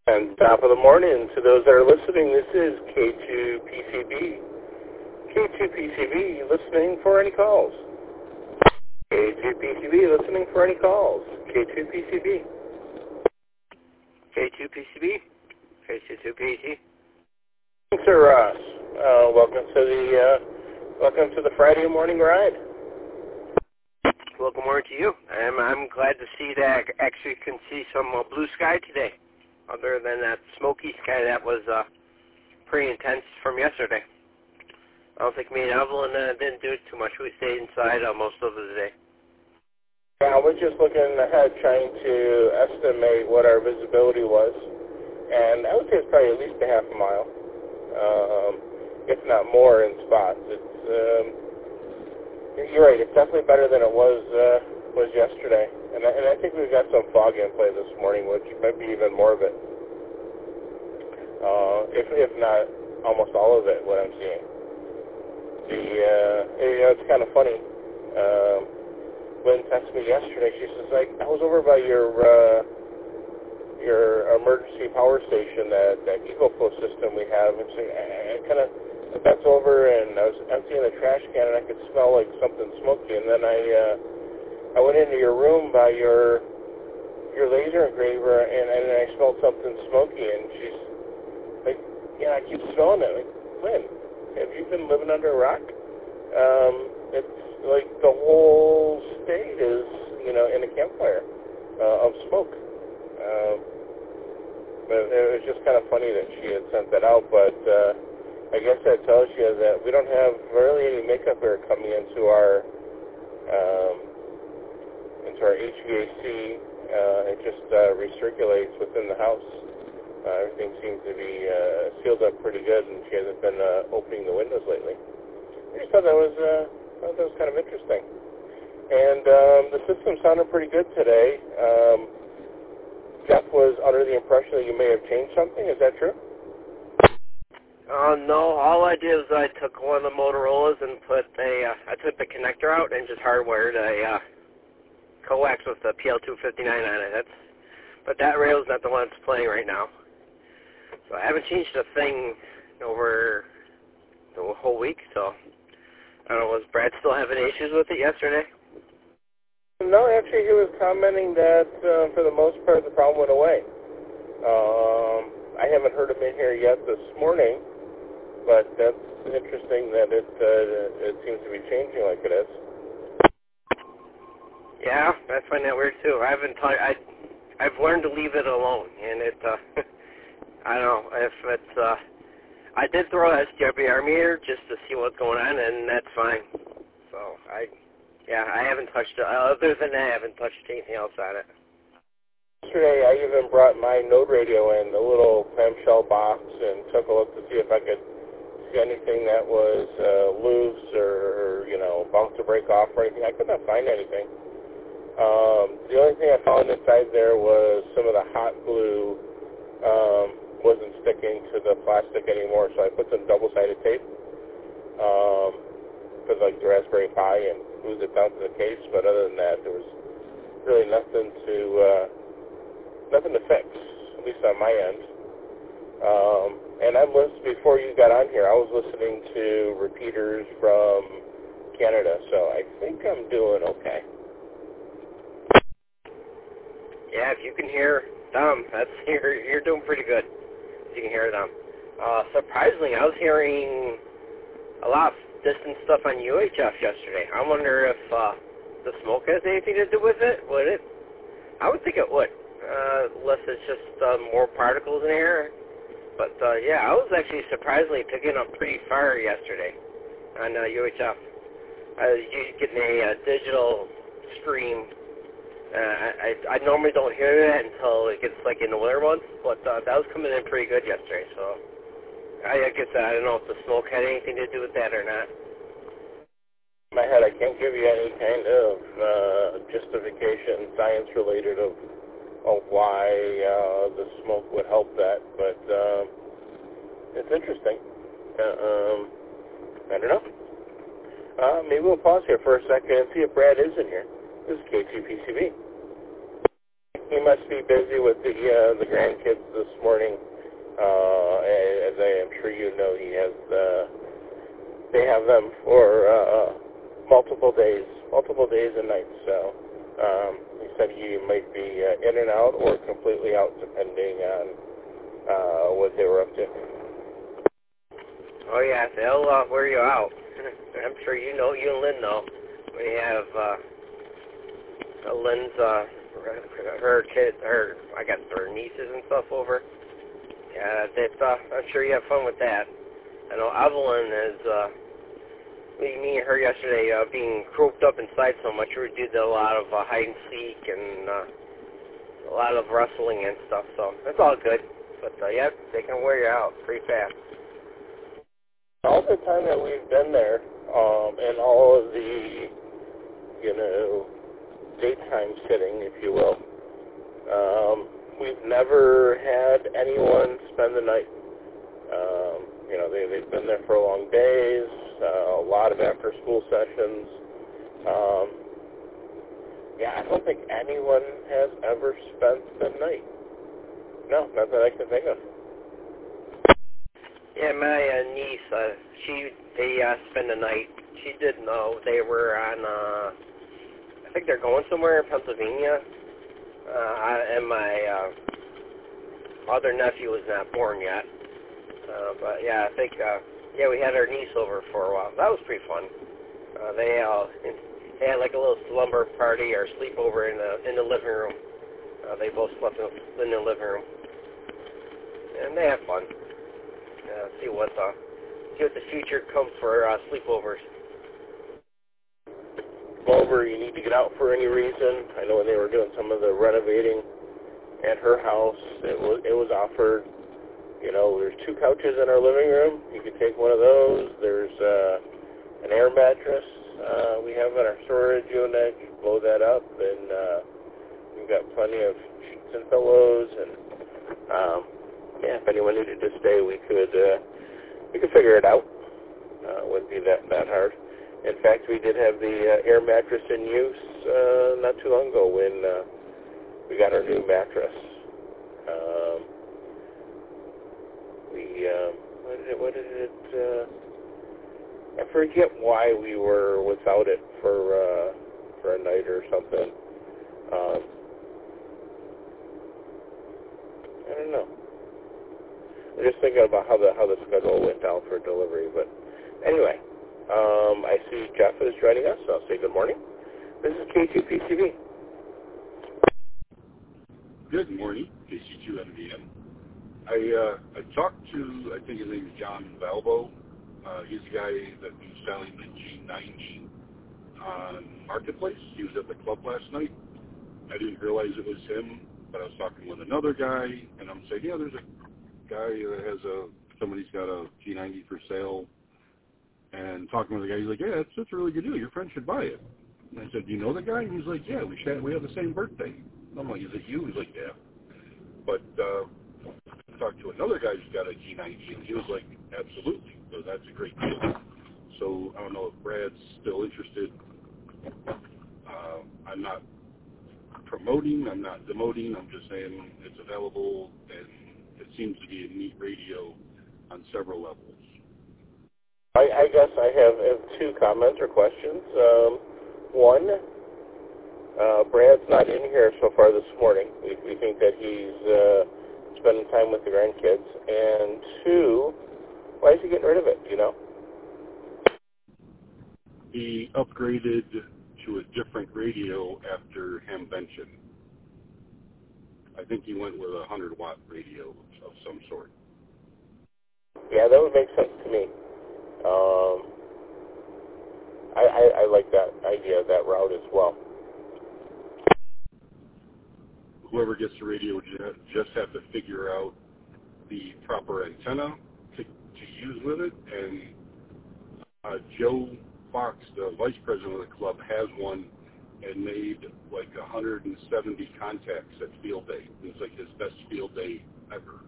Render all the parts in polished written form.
And top of the morning to those that are listening, this is K2PCB. K2PCB, listening for any calls. K2PCB, listening for any calls. K2PCB. K2PCB. K2PC. Sir Ross, welcome to the Friday morning ride. Well, good morning to you. I'm glad to see that I actually can see some blue sky today, other than that smoky sky that was pretty intense from yesterday. I don't think me and Evelyn didn't do it too much. We stayed inside most of the day. Yeah, I was just looking ahead, trying to estimate what our visibility was, and I would say it's probably at least a half a mile, if not more in spots. You're right. It's definitely better than it was yesterday, and I think we've got some fog in play this morning, which might be even more of it, if not almost all of it. What I'm seeing. It's kind of funny. Lynn texted me yesterday. She says, I was over by your emergency power station, that EcoFlow system we have, and so I kind of bent over and I was emptying the trash can and I could smell like something smoky, and then I went into your room by your laser engraver and I smelled something smoky, and she's like, yeah, I keep smelling it. Like, Lynn, have you been living under a rock? It's like the whole state is, in a campfire of smoke. But it was just kind of funny that she had sent that out, but I guess that tells you that we don't have really any makeup air coming into our HVAC. It just recirculates within the house. Everything seems to be sealed up pretty good, and she hasn't been opening the windows lately. I just thought that was kind of interesting. And the system sounded pretty good today. Jeff was under the impression that you may have changed something. Is that true? No. All I did was I took one of the Motorola's and I took the connector out and just hardwired a coax with the PL259 on it. But that rail's not the one that's playing right now. So I haven't changed a thing over the whole week, so I don't know, was Brad still having issues with it yesterday? No, actually he was commenting that for the most part the problem went away. I haven't heard him in here yet this morning, but that's interesting that it seems to be changing like it is. Yeah, I find that weird too. I've learned to leave it alone, and I don't know if it's. I did throw a SWR meter just to see what's going on, and that's fine. So I haven't touched it. Other than that, I haven't touched anything else on it. Yesterday, I even brought my Node radio in, the little clamshell box, and took a look to see if I could see anything that was loose or about to break off or anything. I could not find anything. The only thing I found inside there was some of the hot glue wasn't sticking to the plastic anymore, so I put some double-sided tape, put like the Raspberry Pi and glued it down to the case. But other than that, there was really nothing to fix, at least on my end. And I listened before you got on here. I was listening to repeaters from Canada, so I think I'm doing okay. Yeah, if you can hear them, you're doing pretty good. If you can hear them. Surprisingly, I was hearing a lot of distant stuff on UHF yesterday. I wonder if the smoke has anything to do with it. Would it? I would think it would, unless it's just more particles in the air. But yeah, I was actually surprisingly picking up pretty far yesterday on UHF. I was getting a digital stream. I normally don't hear that until it gets like in the winter months, but that was coming in pretty good yesterday. So I guess I don't know if the smoke had anything to do with that or not. In my head, I can't give you any kind of justification, science related of why the smoke would help that, but it's interesting. I don't know. Maybe we'll pause here for a second and see if Brad is in here. This is K2PCB. He must be busy with the grandkids this morning. As I am sure you know, he has they have them for multiple days and nights. So he said he might be in and out or completely out, depending on what they were up to. Oh yeah, they'll wear you out. I'm sure you know. You and Lynn know. We have Lynn's her kids, I guess her nieces and stuff over. Yeah, I'm sure you have fun with that. I know Evelyn is, me and her yesterday, being cooped up inside so much, we did a lot of hide and seek and a lot of wrestling and stuff, so that's all good. But, yeah, they can wear you out pretty fast. All the time that we've been there, and all of the, daytime sitting, if you will, we've never had anyone spend the night. They've been there for long days, a lot of after-school sessions. I don't think anyone has ever spent the night. No, not that I can think of. Yeah, my niece, they spend the night. She didn't know. They were on, I think they're going somewhere in Pennsylvania. And my other nephew was not born yet. But yeah, I think, we had our niece over for a while. That was pretty fun. They had like a little slumber party or sleepover in the living room. They both slept in the living room. And they had fun. See what the future comes for sleepovers. Over, you need to get out for any reason. I know when they were doing some of the renovating at her house, it was offered. There's 2 couches in our living room. You could take one of those. There's an air mattress we have in our storage unit. You blow that up, and we've got plenty of sheets and pillows. And if anyone needed to stay, we could figure it out. Wouldn't be that hard. In fact, we did have the air mattress in use not too long ago when we got our new mattress. What did it? I forget why we were without it for a night or something. I don't know. I'm just thinking about how the schedule went out for delivery. But anyway, I see Jeff is joining us, so I'll say good morning. This is K2PTV. Good morning, KC2MDM. I talked to, I think his name is John Valbo. He's the guy that was selling the G90 on Marketplace. He was at the club last night. I didn't realize it was him, but I was talking with another guy, and I'm saying, there's a guy that has somebody's got a G90 for sale, and talking with the guy, he's like, that's a really good deal. Your friend should buy it. And I said, do you know the guy? And he's like, yeah, we have the same birthday. I'm like, is it you? He's like, yeah. But I talked to another guy who's got a G90, and he was like, absolutely. So that's a great deal. So I don't know if Brad's still interested. I'm not promoting, I'm not demoting, I'm just saying it's available, and it seems to be a neat radio on several levels. I guess I have 2 comments or questions. One, Brad's not in here so far this morning. We think that he's spending time with the grandkids. And 2, why is he getting rid of it, He upgraded to a different radio after Hamvention. I think he went with a 100-watt radio of some sort. Yeah, that would make sense to me. I like that idea, that route as well. Whoever gets the radio would just have to figure out the proper antenna to use with it. And Joe Fox, the vice president of the club, has one and made like 170 contacts at field day. It's like his best field day ever.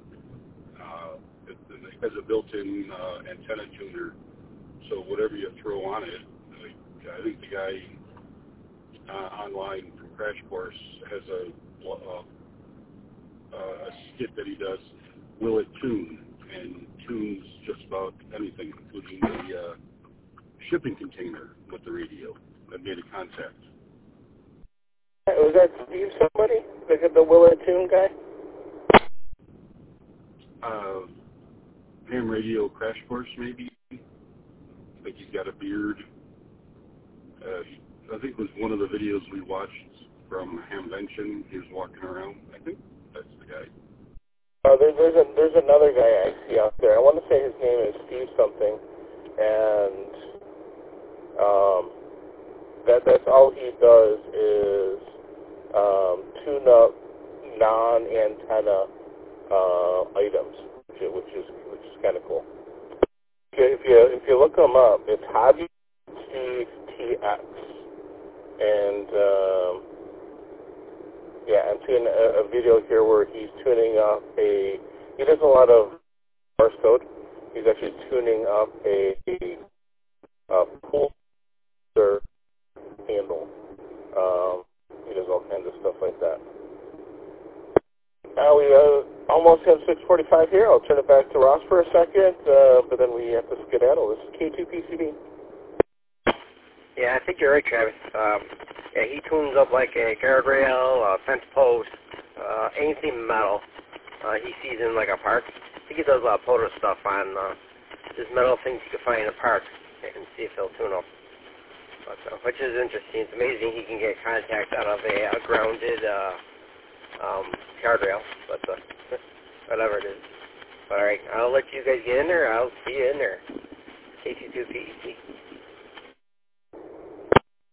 It has a built-in antenna tuner, so whatever you throw on it, I think the guy online from Crash Course has a a skit that he does, Will It Tune, and tunes just about anything, including the shipping container with the radio that made a contact. Was that Steve somebody? The Will It Tune guy? Ham Radio Crash Course, maybe. I think he's got a beard. I think it was one of the videos we watched from Hamvention. He was walking around. I think that's the guy. There's another guy I see out there. I want to say his name is Steve something, and that's all he does is tune up non-antenna items, which is kind of cool. If you look him up, it's Hobby Steve TX, and I'm seeing a video here where he's tuning up he does a lot of Morse code. He's actually tuning up a pool handle. He does all kinds of stuff like that. Now we almost have 6:45 here. I'll turn it back to Ross for a second, but then we have to skedaddle. This is K2PCB. Yeah, I think you're right, Travis. Yeah, he tunes up like a guardrail, a fence post, anything metal he sees in like a park. I think he does a lot of photo stuff on just metal things you can find in a park and see if he'll tune up. But, which is interesting. It's amazing he can get contact out of a grounded guardrail, but whatever it is. All right, I'll let you guys get in there. I'll see you in there. K22PEC.